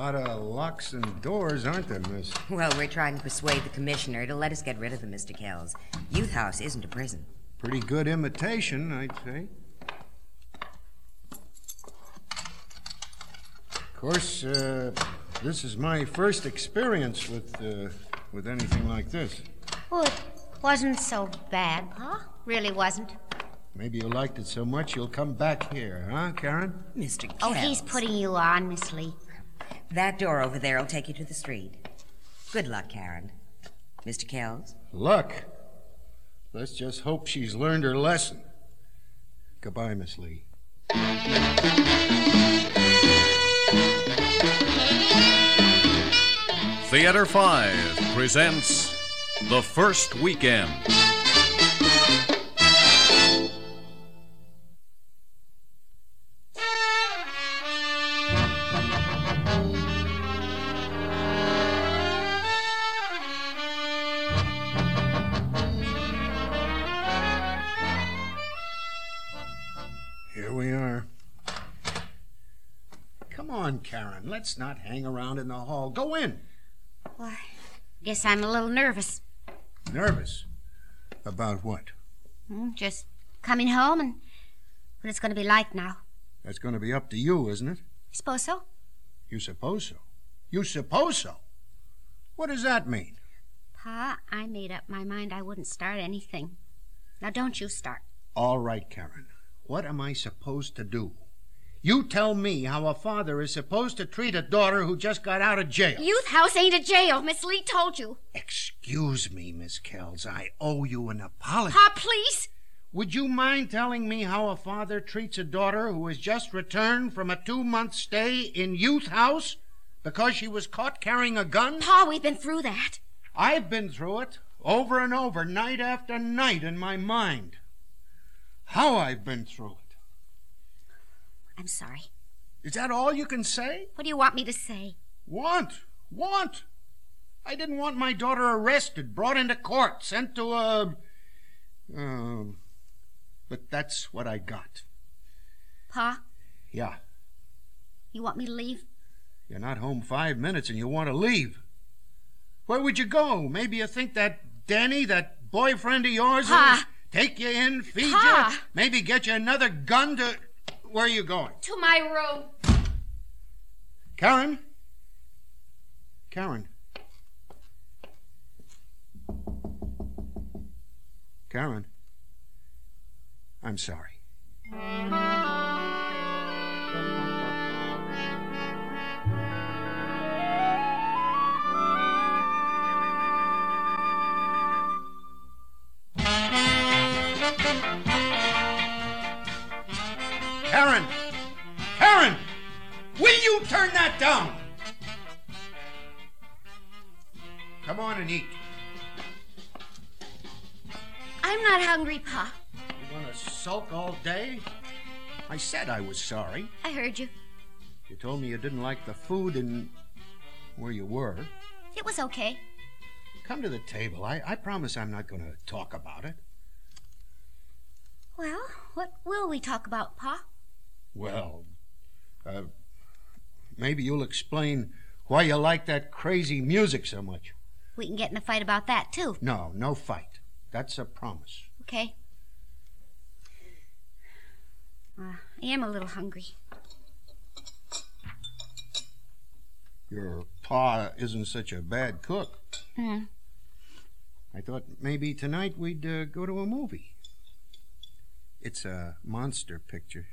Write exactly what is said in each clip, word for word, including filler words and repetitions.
lot of locks and doors, aren't there, miss? Well, we're trying to persuade the commissioner to let us get rid of them, Mister Kells. Youth House isn't a prison. Pretty good imitation, I'd say. Of course, uh, this is my first experience with, uh, with anything like this. Well, it wasn't so bad, Pa. Really wasn't. Maybe you liked it so much you'll come back here, huh, Karen? Mister Kells. Oh, he's putting you on, Miss Lee. That door over there will take you to the street. Good luck, Karen. Mister Kells? Luck? Let's just hope she's learned her lesson. Goodbye, Miss Lee. Theater five presents The First Weekend. Here we are. Come on, Karen. Let's not hang around in the hall. Go in. Why, guess I'm a little nervous. Nervous? About what? Hmm, just coming home and what it's going to be like now. That's going to be up to you, isn't it? I suppose so. You suppose so? You suppose so? What does that mean? Pa, I made up my mind I wouldn't start anything. Now don't you start. All right, Karen. What am I supposed to do? You tell me how a father is supposed to treat a daughter who just got out of jail. Youth House ain't a jail. Miss Lee told you. Excuse me, Miss Kells. I owe you an apology. Pa, please. Would you mind telling me how a father treats a daughter who has just returned from a two-month stay in Youth House because she was caught carrying a gun? Pa, we've been through that. I've been through it over and over, night after night in my mind. How I've been through it. I'm sorry. Is that all you can say? What do you want me to say? Want? Want? I didn't want my daughter arrested, brought into court, sent to a... Um... But that's what I got. Pa? Yeah. You want me to leave? You're not home five minutes and you want to leave. Where would you go? Maybe you think that Danny, that boyfriend of yours, Pa. will take you in, feed Pa. you, maybe get you another gun to... Where are you going? To my room. Karen? Karen? Karen? I'm sorry. Karen! Karen! Will you turn that down? Come on and eat. I'm not hungry, Pa. You want to sulk all day? I said I was sorry. I heard you. You told me you didn't like the food and where you were. It was okay. Come to the table. I, I promise I'm not going to talk about it. Well, what will we talk about, Pa? Well, uh, maybe you'll explain why you like that crazy music so much. We can get in a fight about that, too. No, no fight. That's a promise. Okay. Uh, I am a little hungry. Your pa isn't such a bad cook. Hmm. I thought maybe tonight we'd uh, go to a movie. It's a monster picture.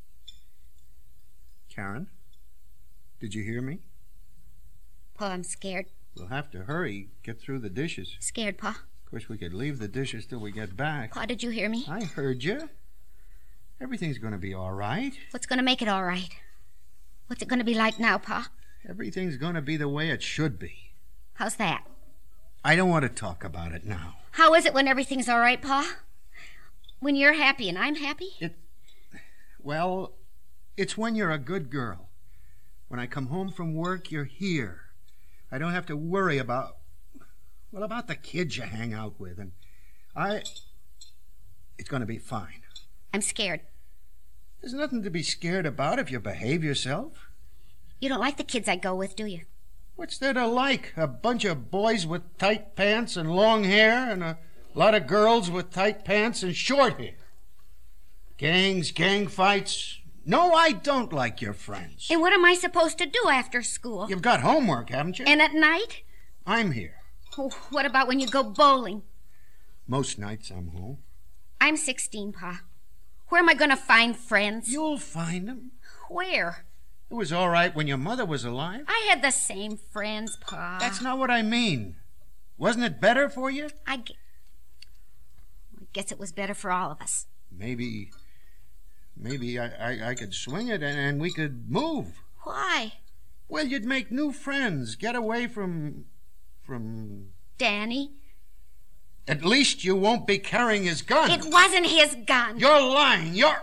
Karen, did you hear me? Pa, I'm scared. We'll have to hurry, get through the dishes. Scared, Pa. Of course, we could leave the dishes till we get back. Pa, did you hear me? I heard you. Everything's going to be all right. What's going to make it all right? What's it going to be like now, Pa? Everything's going to be the way it should be. How's that? I don't want to talk about it now. How is it when everything's all right, Pa? When you're happy and I'm happy? It... Well, it's when you're a good girl. When I come home from work, you're here. I don't have to worry about... Well, about the kids you hang out with. And I... It's going to be fine. I'm scared. There's nothing to be scared about if you behave yourself. You don't like the kids I go with, do you? What's there to like? A bunch of boys with tight pants and long hair, and a lot of girls with tight pants and short hair. Gangs, gang fights. No, I don't like your friends. And what am I supposed to do after school? You've got homework, haven't you? And at night? I'm here. Oh, what about when you go bowling? Most nights I'm home. I'm sixteen, Pa. Where am I going to find friends? You'll find them. Where? It was all right when your mother was alive. I had the same friends, Pa. That's not what I mean. Wasn't it better for you? I, gu- I guess it was better for all of us. Maybe... Maybe I, I, I could swing it and, and we could move. Why? Well, you'd make new friends. Get away from... from... Danny? At least you won't be carrying his gun. It wasn't his gun. You're lying. You're...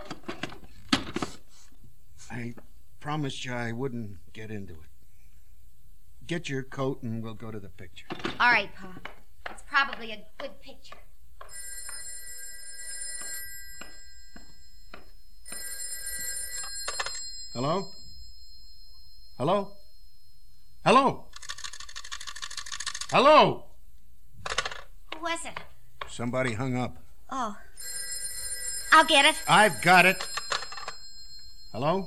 I promised you I wouldn't get into it. Get your coat and we'll go to the picture. All right, Pa. It's probably a good picture. Hello? Hello? Hello? Hello? Who was it? Somebody hung up. Oh. I'll get it. I've got it. Hello?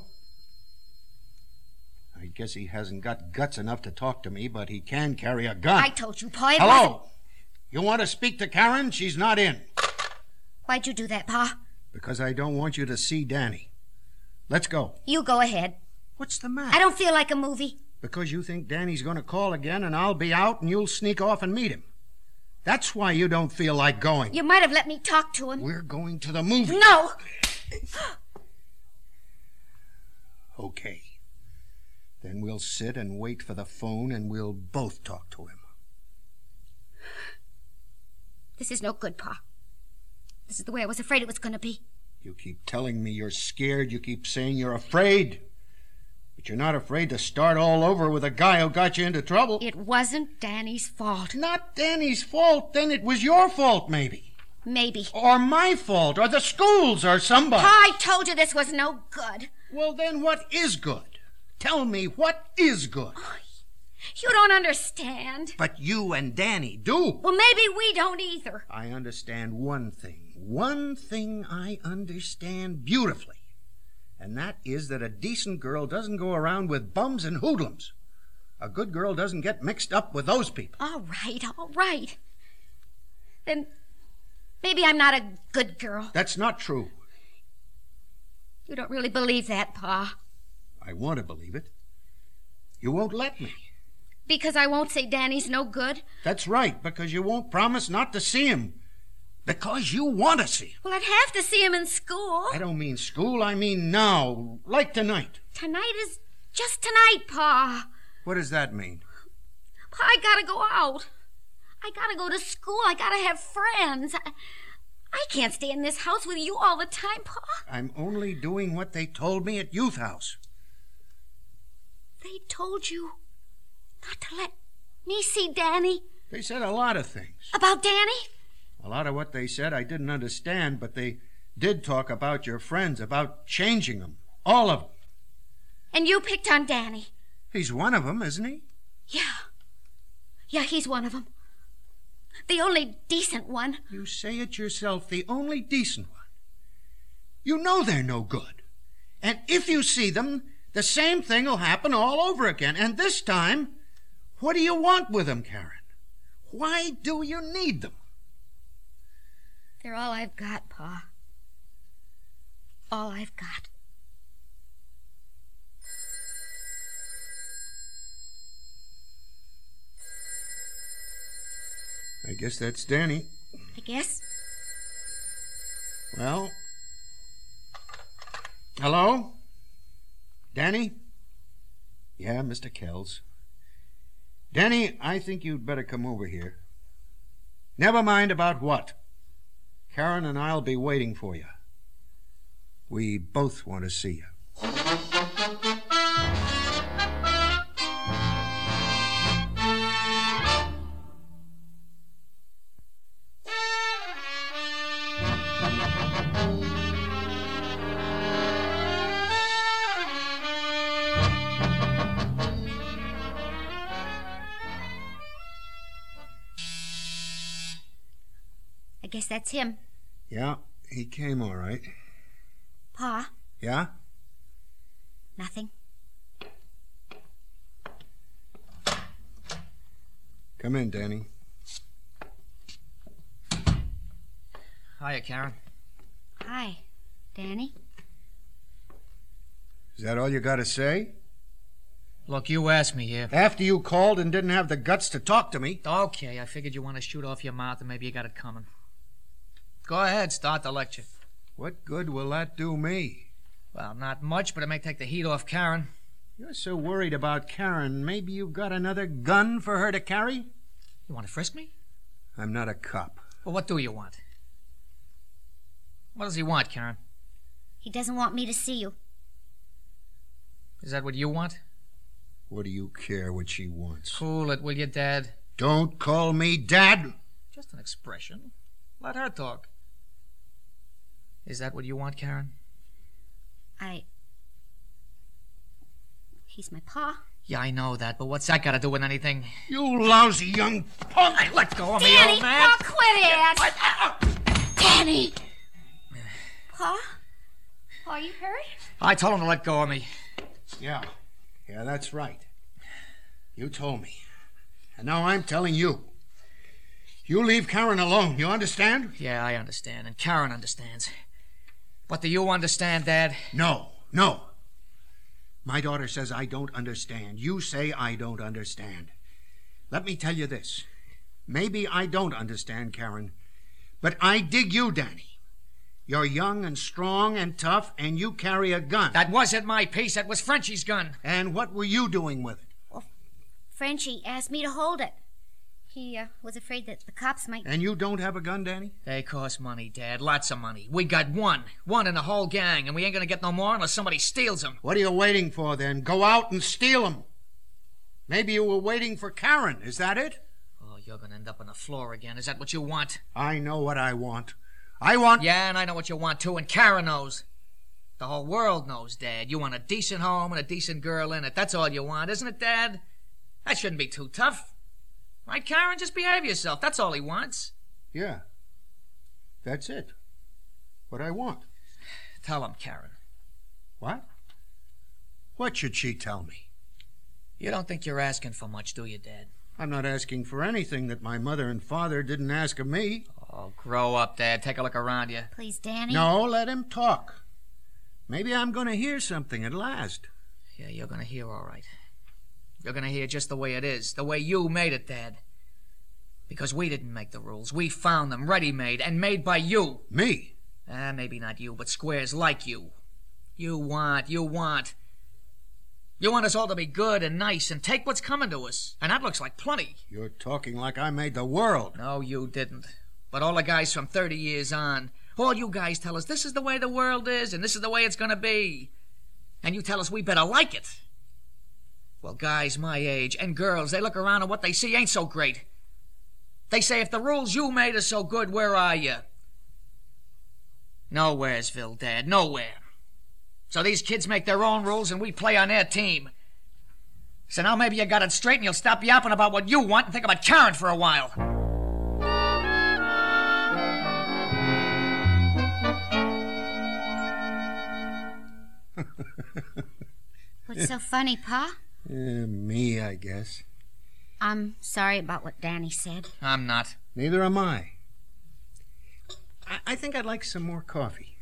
I guess he hasn't got guts enough to talk to me, but he can carry a gun. I told you, Pa. It Hello? wasn't... You want to speak to Karen? She's not in. Why'd you do that, Pa? Because I don't want you to see Danny. Let's go. You go ahead. What's the matter? I don't feel like a movie. Because you think Danny's going to call again and I'll be out and you'll sneak off and meet him. That's why you don't feel like going. You might have let me talk to him. We're going to the movie. No! Okay. Then we'll sit and wait for the phone and we'll both talk to him. This is no good, Pa. This is the way I was afraid it was going to be. You keep telling me you're scared. You keep saying you're afraid. But you're not afraid to start all over with a guy who got you into trouble. It wasn't Danny's fault. Not Danny's fault. Then it was your fault, maybe. Maybe. Or my fault, or the school's, or somebody. Pa, I told you this was no good. Well, then what is good? Tell me what is good. You don't understand. But you and Danny do. Well, maybe we don't either. I understand one thing. One thing I understand beautifully. And that is that a decent girl doesn't go around with bums and hoodlums. A good girl doesn't get mixed up with those people. All right, all right. Then maybe I'm not a good girl. That's not true. You don't really believe that, Pa. I want to believe it. You won't let me. Because I won't say Danny's no good? That's right, because you won't promise not to see him. Because you want to see him. Well, I'd have to see him in school. I don't mean school, I mean now, like tonight. Tonight is just tonight, Pa. What does that mean? Pa, I gotta go out. I gotta go to school. I gotta have friends. I, I can't stay in this house with you all the time, Pa. I'm only doing what they told me at Youth House. They told you not to let me see Danny? They said a lot of things. About Danny? A lot of what they said I didn't understand, but they did talk about your friends, about changing them. All of them. And you picked on Danny? He's one of them, isn't he? Yeah. Yeah, he's one of them. The only decent one. You say it yourself, the only decent one. You know they're no good. And if you see them, the same thing will happen all over again. And this time, what do you want with them, Karen? Why do you need them? They're all I've got, Pa. All I've got. I guess that's Danny. I guess. Well, hello? Danny? Yeah, Mister Kells. Danny, I think you'd better come over here. Never mind about what. Karen and I'll be waiting for you. We both want to see you. guess that's him. Yeah, he came all right. Pa? Yeah? Nothing. Come in, Danny. Hiya, Karen. Hi, Danny. Is that all you got to say? Look, you asked me here. After you called and didn't have the guts to talk to me? Okay, I figured you want to shoot off your mouth and maybe you got it coming. Go ahead, start the lecture. What good will that do me? Well, not much, but it may take the heat off Karen. You're so worried about Karen, maybe you've got another gun for her to carry? You want to frisk me? I'm not a cop. Well, what do you want? What does he want, Karen? He doesn't want me to see you. Is that what you want? What do you care what she wants? Cool it, will you, Dad? Don't call me Dad. Just an expression. Let her talk. Is that what you want, Karen? I... He's my pa. Yeah, I know that, but what's that got to do with anything? You lousy young punk! Hey, let go of me, Danny, old man! Pa, quit it! Danny! Pa? Pa, are you hurt? I told him to let go of me. Yeah, yeah, that's right. You told me. And now I'm telling you. You leave Karen alone, you understand? Yeah, I understand, and Karen understands. But do you understand, Dad? No, no. My daughter says I don't understand. You say I don't understand. Let me tell you this. Maybe I don't understand, Karen, but I dig you, Danny. You're young and strong and tough, and you carry a gun. That wasn't my piece. That was Frenchie's gun. And what were you doing with it? Well, Frenchie asked me to hold it. He uh, was afraid that the cops might... And you don't have a gun, Danny? They cost money, Dad. Lots of money. We got one. One in the whole gang, and we ain't gonna get no more unless somebody steals them. What are you waiting for, then? Go out and steal them. Maybe you were waiting for Karen. Is that it? Oh, you're gonna end up on the floor again. Is that what you want? I know what I want. I want... Yeah, and I know what you want, too, and Karen knows. The whole world knows, Dad. You want a decent home and a decent girl in it. That's all you want, isn't it, Dad? That shouldn't be too tough. Right, Karen? Just behave yourself. That's all he wants. Yeah. That's it. What I want. Tell him, Karen. What? What should she tell me? You don't think you're asking for much, do you, Dad? I'm not asking for anything that my mother and father didn't ask of me. Oh, grow up, Dad. Take a look around you. Please, Danny. No, let him talk. Maybe I'm going to hear something at last. Yeah, you're going to hear all right. You're going to hear just the way it is, the way you made it, Dad. Because we didn't make the rules. We found them, ready-made, and made by you. Me? Ah, maybe not you, but squares like you. You want, you want. You want us all to be good and nice and take what's coming to us. And that looks like plenty. You're talking like I made the world. No, you didn't. But all the guys from thirty years on, all you guys tell us this is the way the world is and this is the way it's going to be. And you tell us we better like it. Well, guys my age and girls, they look around and what they see ain't so great. They say, if the rules you made are so good, where are you? Nowheresville, Dad, nowhere. So these kids make their own rules and we play on their team. So now maybe you got it straight and you'll stop yapping about what you want and think about Karen for a while. What's so funny, Pa? Uh, me, I guess. I'm sorry about what Danny said. I'm not. Neither am I. I, I think I'd like some more coffee.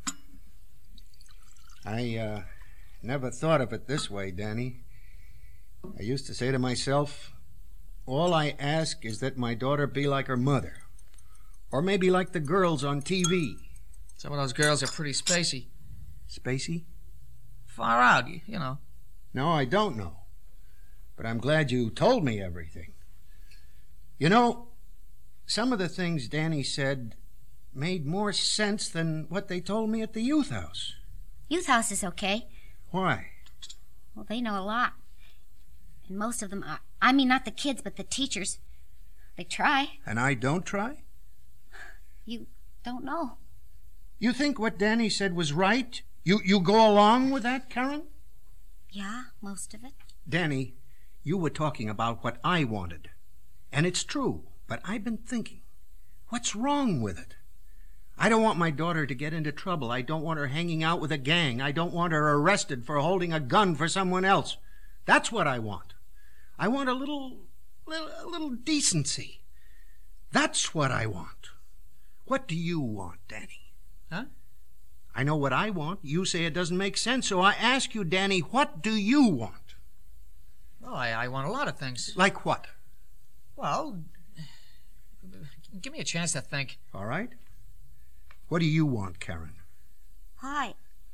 I, uh, never thought of it this way, Danny. I used to say to myself, all I ask is that my daughter be like her mother. Or maybe like the girls on T V. Some of those girls are pretty spacey. Spacey? Far out, you, you know. No, I don't know. But I'm glad you told me everything. You know, some of the things Danny said made more sense than what they told me at the youth house. Youth house is okay. Why? Well, they know a lot. And most of them, are, I mean, not the kids, but the teachers. They try. And I don't try? You don't know. You think what Danny said was right? You, you go along with that, Karen? Yeah, most of it. Danny, you were talking about what I wanted. And it's true, but I've been thinking. What's wrong with it? I don't want my daughter to get into trouble. I don't want her hanging out with a gang. I don't want her arrested for holding a gun for someone else. That's what I want. I want a little, little, a little decency. That's what I want. What do you want, Danny? Huh? I know what I want. You say it doesn't make sense, so I ask you, Danny, what do you want? Well, I, I want a lot of things. Like what? Well, give me a chance to think. All right. What do you want, Karen? Hi.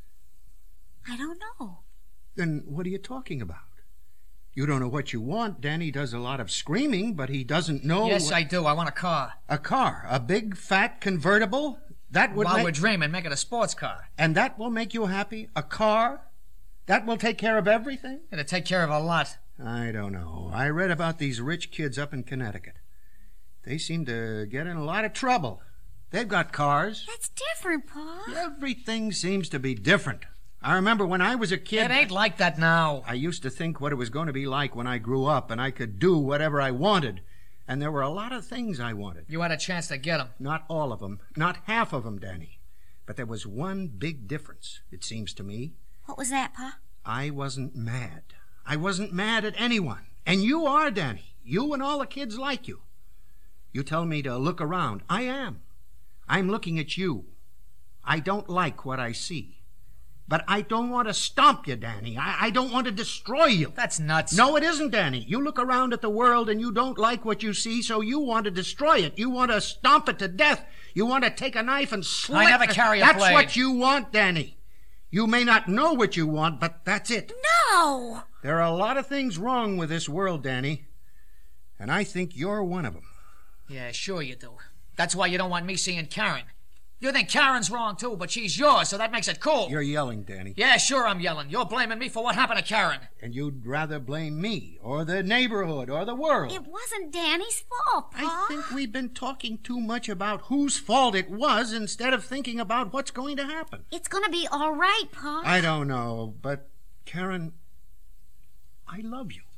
I don't know. Then what are you talking about? You don't know what you want. Danny does a lot of screaming, but he doesn't know... Yes, what... I do. I want a car. A car? A big, fat convertible? That would While make... we're dreaming, make it a sports car. And that will make you happy? A car? That will take care of everything? It'll take care of a lot. I don't know. I read about these rich kids up in Connecticut. They seem to get in a lot of trouble. They've got cars. That's different, Pa. Everything seems to be different. I remember when I was a kid... It ain't like that now. I used to think what it was going to be like when I grew up and I could do whatever I wanted. And there were a lot of things I wanted. You had a chance to get them. Not all of them. Not half of them, Danny. But there was one big difference, it seems to me. What was that, Pa? I wasn't mad. I wasn't mad at anyone. And you are, Danny. You and all the kids like you. You tell me to look around. I am. I'm looking at you. I don't like what I see. But I don't want to stomp you, Danny. I, I don't want to destroy you. That's nuts. No, it isn't, Danny. You look around at the world and you don't like what you see, so you want to destroy it. You want to stomp it to death. You want to take a knife and slit I never carry a That's blade. what you want, Danny. You may not know what you want, but that's it. No! There are a lot of things wrong with this world, Danny. And I think you're one of them. Yeah, sure you do. That's why you don't want me seeing Karen. You think Karen's wrong, too, but she's yours, so that makes it cool. You're yelling, Danny. Yeah, sure I'm yelling. You're blaming me for what happened to Karen. And you'd rather blame me, or the neighborhood, or the world. It wasn't Danny's fault, Pa. I think we've been talking too much about whose fault it was instead of thinking about what's going to happen. It's gonna be all right, Pa. I don't know, but, Karen, I love you.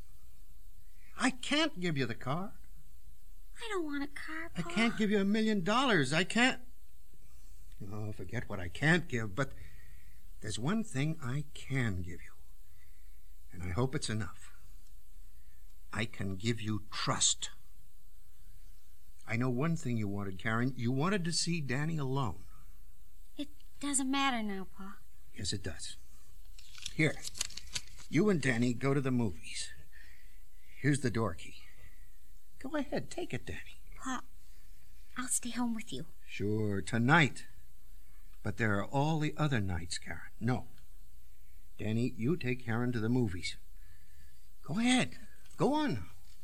I can't give you the car. I don't want a car, I Pa. can't give you a million dollars. I can't... Oh, forget what I can't give, but there's one thing I can give you, and I hope it's enough. I can give you trust. I know one thing you wanted, Karen. You wanted to see Danny alone. It doesn't matter now, Pa. Yes, it does. Here, you and Danny go to the movies. Here's the door key. Go ahead, take it, Danny. Pa, I'll stay home with you. Sure, tonight. But there are all the other nights, Karen. No. Danny, you take Karen to the movies. Go ahead. Go on.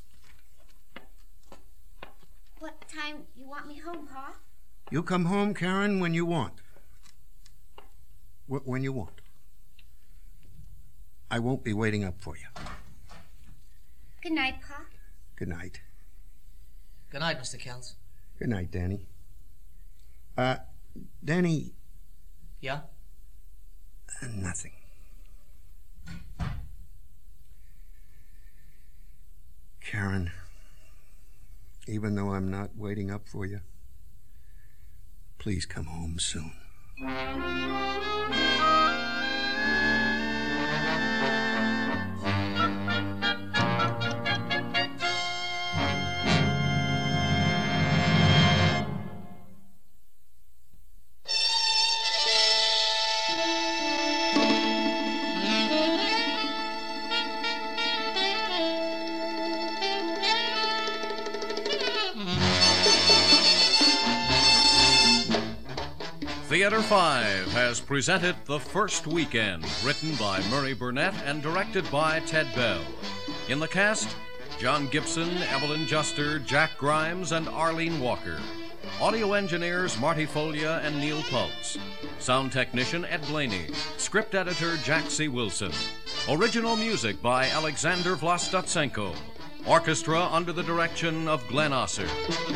What time you want me home, Pa? You come home, Karen, when you want. Wh- when you want. I won't be waiting up for you. Good night, Pa. Good night. Good night, Mister Kells. Good night, Danny. Uh, Danny... Yeah? Uh, nothing. Karen, even though I'm not waiting up for you, please come home soon. Theater five has presented The First Weekend, written by Murray Burnett and directed by Ted Bell. In the cast, John Gibson, Evelyn Juster, Jack Grimes, and Arlene Walker. Audio engineers Marty Folia and Neil Pultz. Sound technician Ed Blaney. Script editor Jack C. Wilson. Original music by Alexander Vlastotsenko. Orchestra under the direction of Glenn Osser.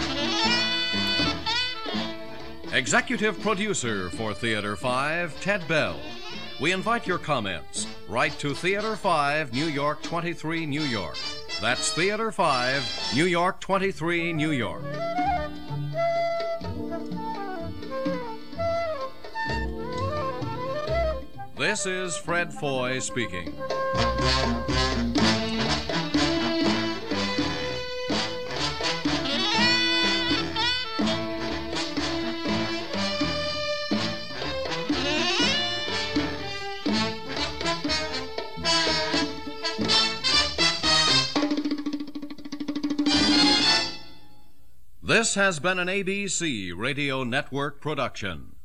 Executive producer for Theater five, Ted Bell. We invite your comments. Write to Theater five, New York twenty-three, New York. That's Theater five, New York twenty-three, New York. This is Fred Foy speaking. This has been an A B C Radio Network production.